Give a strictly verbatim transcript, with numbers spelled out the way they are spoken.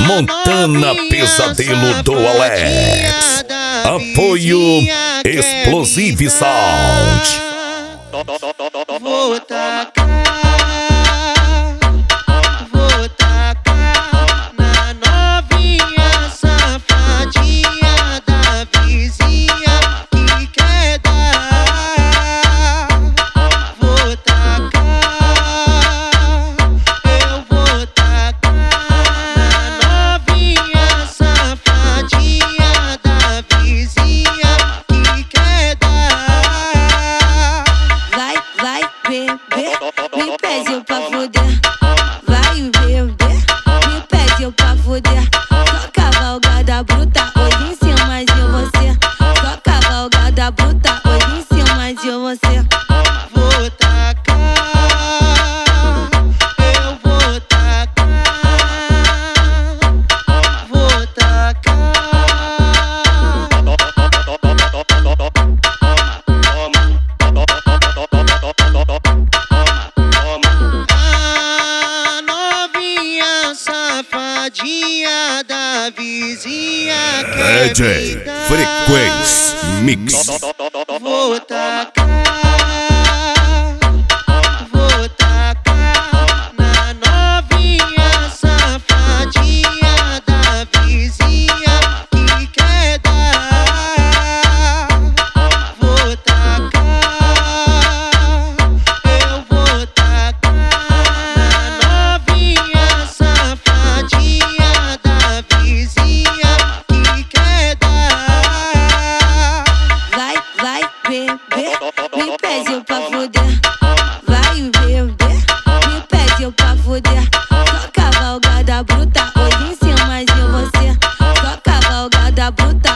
Montana Pesadelo do Alex. Apoio Explosive Sound. Vou tacar, vou tacar na novinha safadinha da vizinha que quer dar. Vou tacar, eu vou tacar na novinha safadinha da vizinha que quer dar. Vai, vai, beber, me pede pra fuder. Vai, beber, me pede pra fuder. Só cavalgada bruta, hoje em cima de você. Só cavalgada bruta, hoje em cima de você. Vou tacar, eu vou tacar, vou tacar. A novinha safadinha da vizinha quer D J me dar. Frequência Mix. Vou tacar, vou tacar na novinha safadinha da vizinha que quer dar. Vou tacar, eu vou tacar na novinha safadinha da vizinha que quer dar. Vai, vai, beber, me pede pra fuder. Vai, beber, me pede pra fuder. Só cavalgada bruta, hoje em cima de você. Só cavalgada bruta.